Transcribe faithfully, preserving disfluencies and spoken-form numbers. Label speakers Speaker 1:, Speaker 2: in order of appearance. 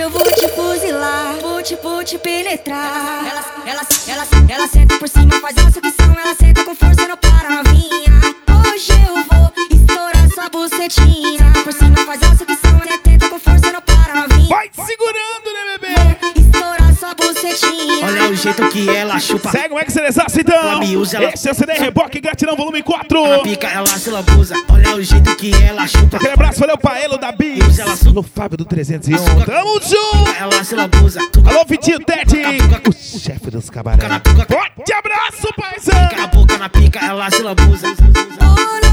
Speaker 1: eu vou te fuzilar, vou te, vou te penetrar. Ela, ela, ela, ela senta por cima, faz a sucção, ela senta com força, não para novinha. Hoje eu vou estourar sua bucetinha. Senta por cima, faz a sucção, ela tenta com força, não para novinha.
Speaker 2: Vai segurando, né, bebê?
Speaker 1: Vou estourar sua bucetinha.
Speaker 3: Olha o jeito que ela chupa.
Speaker 2: Segue o Excelsaço, então.
Speaker 3: Ela me usa, ela...
Speaker 2: Esse é o C D Reboque Gratidão Volume quatro.
Speaker 3: Ela pica, ela se lambuza. Olha o jeito que ela chupa.
Speaker 2: Aquele abraço, valeu, Paelo da Bis. Alô, Fábio do trezentos e um. Tamo junto.
Speaker 3: Ela se lambuza.
Speaker 2: Alô, Vitinho Tete, o chefe dos cabarés. Forte abraço, paizão.
Speaker 3: Pica a boca na pica, ela se lambuza.
Speaker 1: Olha